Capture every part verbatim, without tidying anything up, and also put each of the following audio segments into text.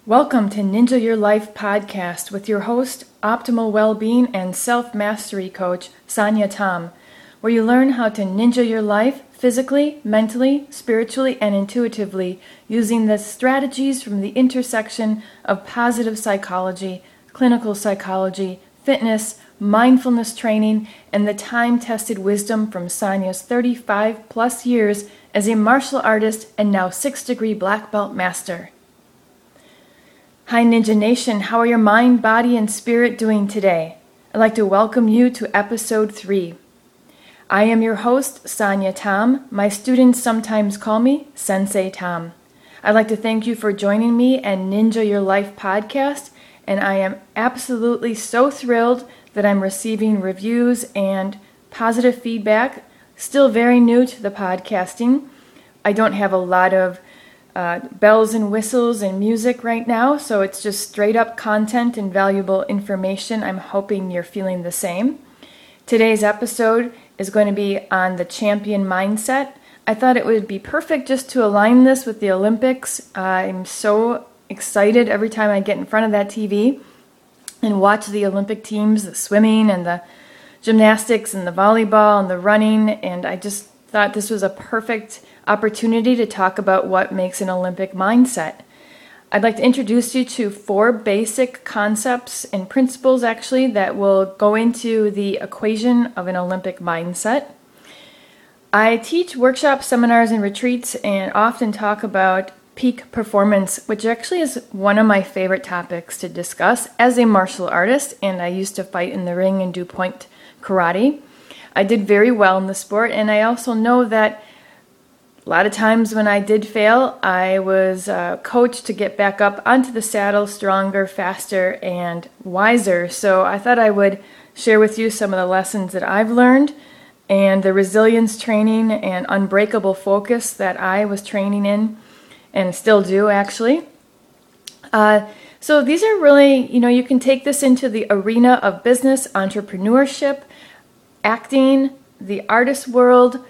Welcome to Ninja Your Life podcast with your host, optimal well-being and self-mastery coach, Sonia Tom, where you learn how to ninja your life physically, mentally, spiritually, and intuitively using the strategies from the intersection of positive psychology, clinical psychology, fitness, mindfulness training, and the time-tested wisdom from Sonia's thirty-five plus years as a martial artist and now six-degree black belt master. Hi Ninja Nation, how are your mind, body, and spirit doing today? I'd like to welcome you to episode three. I am your host, Sonia Tom. My students sometimes call me Sensei Tom. I'd like to thank you for joining me and Ninja Your Life podcast, and I am absolutely so thrilled that I'm receiving reviews and positive feedback. Still very new to the podcasting. I don't have a lot of Uh, bells and whistles and music right now, so it's just straight up content and valuable information. I'm hoping you're feeling the same. Today's episode is going to be on the champion mindset. I thought it would be perfect just to align this with the Olympics. Uh, I'm so excited every time I get in front of that T V and watch the Olympic teams, the swimming and the gymnastics and the volleyball and the running, and I just thought this was a perfect opportunity to talk about what makes an Olympic mindset. I'd like to introduce you to four basic concepts and principles actually that will go into the equation of an Olympic mindset. I teach workshops, seminars, and retreats and often talk about peak performance, which actually is one of my favorite topics to discuss as a martial artist, and I used to fight in the ring and do point karate. I did very well in the sport, and I also know that a lot of times when I did fail, I was uh, coached to get back up onto the saddle stronger, faster, and wiser. So I thought I would share with you some of the lessons that I've learned and the resilience training and unbreakable focus that I was training in and still do actually. Uh, so these are really, you know, you can take this into the arena of business, entrepreneurship, acting, the artist world,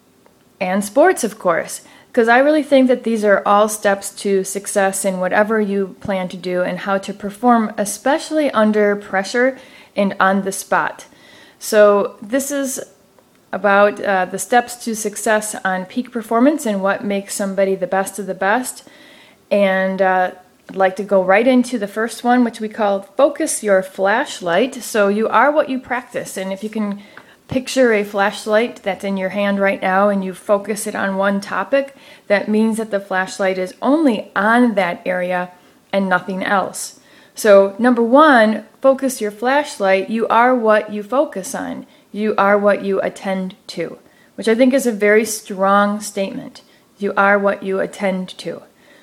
and sports, of course, because I really think that these are all steps to success in whatever you plan to do and how to perform, especially under pressure and on the spot. So this is about uh, the steps to success on peak performance and what makes somebody the best of the best. And uh, I'd like to go right into the first one, which we call focus your flashlight. So you are what you practice, and if you can picture a flashlight that's in your hand right now and you focus it on one topic, that means that the flashlight is only on that area and nothing else. So number one, focus your flashlight. You are what you focus on. You are what you attend to, which I think is a very strong statement. You are what you attend to.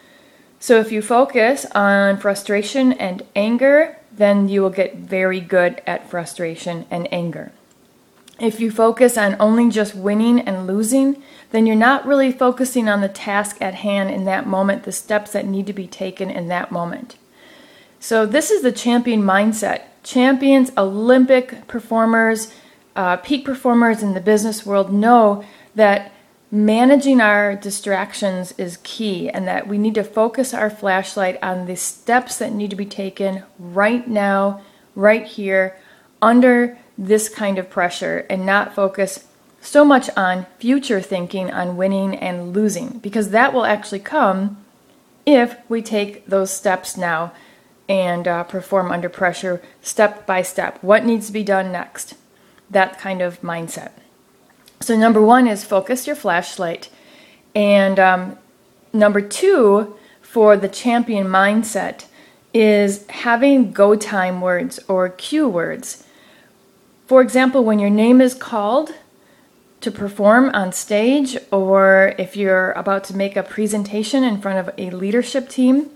So if you focus on frustration and anger, then you will get very good at frustration and anger. If you focus on only just winning and losing, then you're not really focusing on the task at hand in that moment, the steps that need to be taken in that moment. So this is the champion mindset. Champions, Olympic performers, uh, peak performers in the business world know that managing our distractions is key and that we need to focus our flashlight on the steps that need to be taken right now, right here, under this kind of pressure, and not focus so much on future thinking on winning and losing, because that will actually come if we take those steps now and uh, perform under pressure step by step. What needs to be done next? That kind of mindset. So number one is focus your flashlight. And um, number two for the champion mindset is having go time words or cue words. For example, when your name is called to perform on stage, or if you're about to make a presentation in front of a leadership team,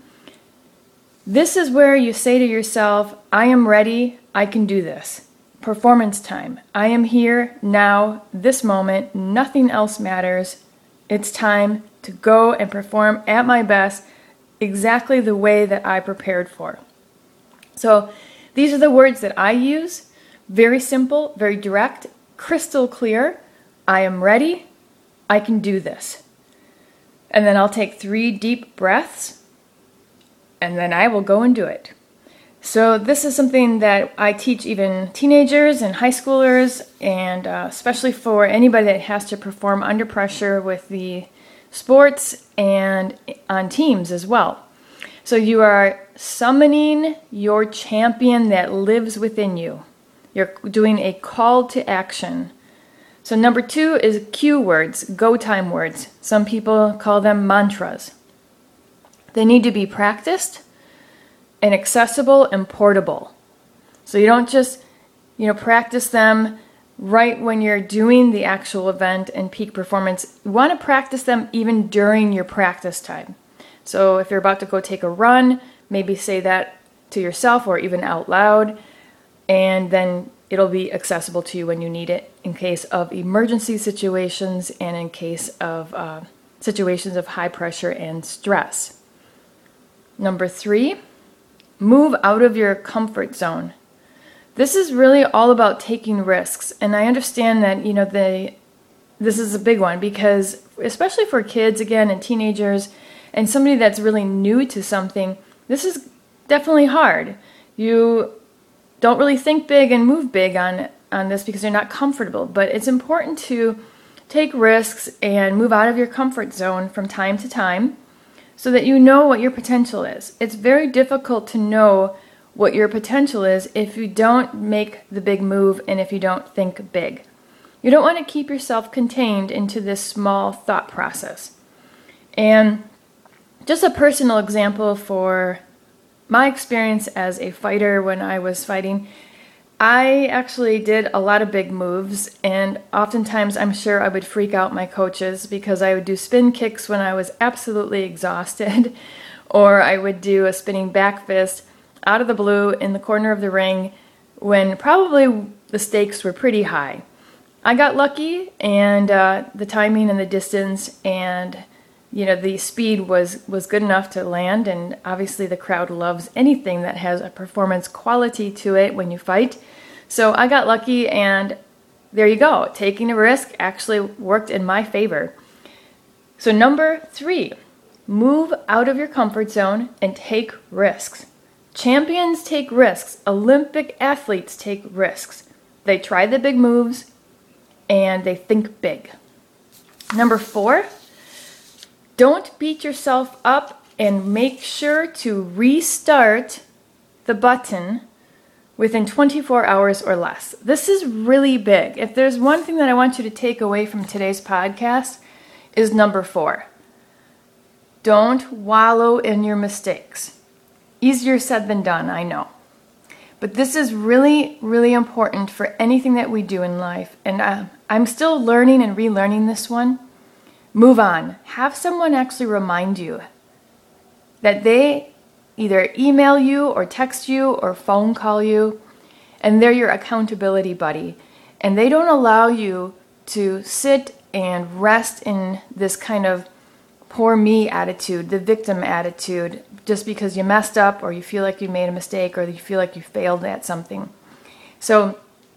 this is where you say to yourself, I am ready, I can do this. Performance time. I am here now, this moment, nothing else matters. It's time to go and perform at my best exactly the way that I prepared for. So these are the words that I use. Very simple, very direct, crystal clear. I am ready. I can do this. And then I'll take three deep breaths. and then I will go and do it. So this is something that I teach even teenagers and high schoolers, and uh, especially for anybody that has to perform under pressure with the sports and on teams as well. So you are summoning your champion that lives within you. You're doing a call to action. So number two is cue words, go time words. Some people call them mantras. They need to be practiced and accessible and portable. So you don't just, you know, practice them right when you're doing the actual event and peak performance. You want to practice them even during your practice time. So if you're about to go take a run, maybe say that to yourself or even out loud, and then it'll be accessible to you when you need it in case of emergency situations and in case of uh, situations of high pressure and stress. Number three, move out of your comfort zone. This is really all about taking risks, and I understand that, you know, the this is a big one because especially for kids again and teenagers and somebody that's really new to something, this is definitely hard. You don't really think big and move big on on this because you're not comfortable, but it's important to take risks and move out of your comfort zone from time to time, so that you know what your potential is. It's very difficult to know what your potential is if you don't make the big move and if you don't think big. You don't want to keep yourself contained into this small thought process. And just a personal example for my experience as a fighter when I was fighting, I actually did a lot of big moves, and oftentimes I'm sure I would freak out my coaches because I would do spin kicks when I was absolutely exhausted, or I would do a spinning back fist out of the blue in the corner of the ring when probably the stakes were pretty high. I got lucky, and uh, the timing and the distance and you know the speed was, was good enough to land, and obviously the crowd loves anything that has a performance quality to it when you fight. So I got lucky, and there you go. Taking a risk actually worked in my favor. So number three, move out of your comfort zone and take risks. Champions take risks. Olympic athletes take risks. They try the big moves, and they think big. Number four, don't beat yourself up and make sure to restart the button within twenty-four hours or less. This is really big. If there's one thing that I want you to take away from today's podcast, is number four. Don't wallow in your mistakes. Easier said than done, I know. But this is really, really important for anything that we do in life. And uh, I'm still learning and relearning this one. Move on. Have someone actually remind you that they either email you or text you or phone call you, and they're your accountability buddy. And they don't allow you to sit and rest in this kind of poor me attitude, the victim attitude, just because you messed up or you feel like you made a mistake or you feel like you failed at something. So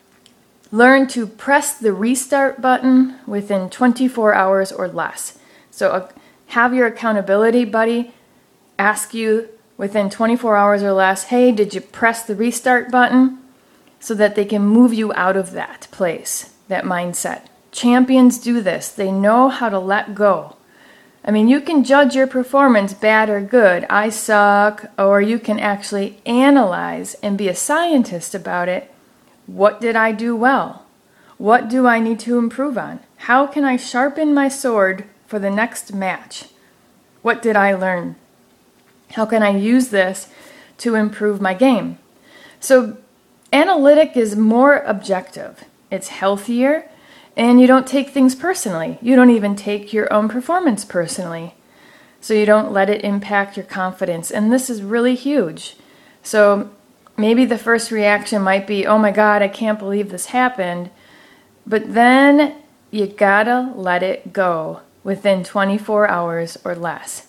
learn to press the restart button within twenty-four hours or less. So uh, have your accountability buddy ask you within twenty-four hours or less, hey, did you press the restart button? So that they can move you out of that place, that mindset. Champions do this. They know how to let go. I mean, you can judge your performance bad or good. I suck. Or you can actually analyze and be a scientist about it. What did I do well? What do I need to improve on? How can I sharpen my sword for the next match? What did I learn? How can I use this to improve my game? So analytic is more objective. It's healthier, and you don't take things personally. You don't even take your own performance personally. So you don't let it impact your confidence. And this is really huge. So maybe the first reaction might be, oh my God, I can't believe this happened. But then you gotta let it go within twenty-four hours or less.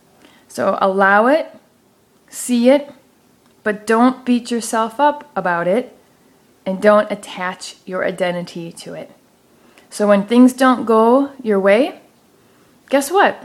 So allow it, see it, but don't beat yourself up about it, and don't attach your identity to it. So when things don't go your way, guess what?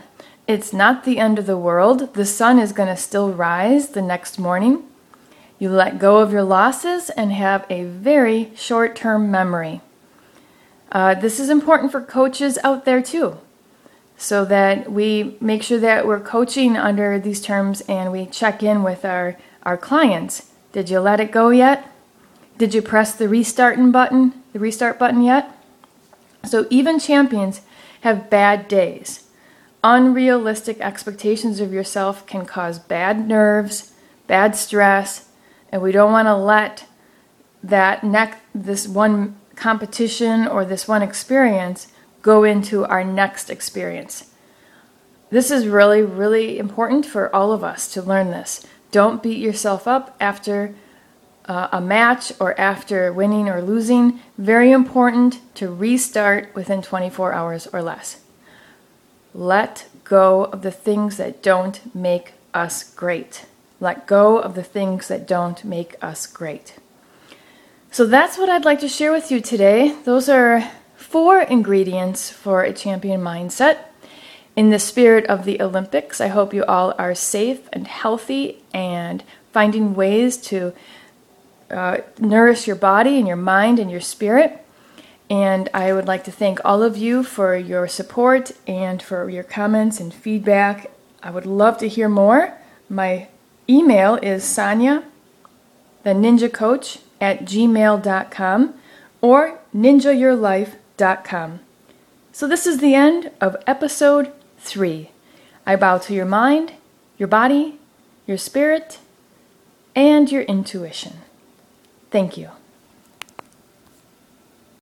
It's not the end of the world. The sun is going to still rise the next morning. You let go of your losses and have a very short-term memory. Uh, this is important for coaches out there too, so that we make sure that we're coaching under these terms and we check in with our, our clients. Did you let it go yet? Did you press the restart button, the restart button yet? So even champions have bad days. Unrealistic expectations of yourself can cause bad nerves, bad stress, and we don't want to let that next, this one competition or this one experience go into our next experience. This is really, really important for all of us to learn this. Don't beat yourself up after uh, a match or after winning or losing. Very important to restart within twenty-four hours or less. Let go of the things that don't make us great. Let go of the things that don't make us great. So that's what I'd like to share with you today. Those are four ingredients for a champion mindset. In the spirit of the Olympics, I hope you all are safe and healthy and finding ways to uh, nourish your body and your mind and your spirit. And I would like to thank all of you for your support and for your comments and feedback. I would love to hear more. My email is Sonia, the Ninja Coach, at gmail dot com or ninja your life dot com. So this is the end of episode three. I bow to your mind, your body, your spirit, and your intuition. Thank you.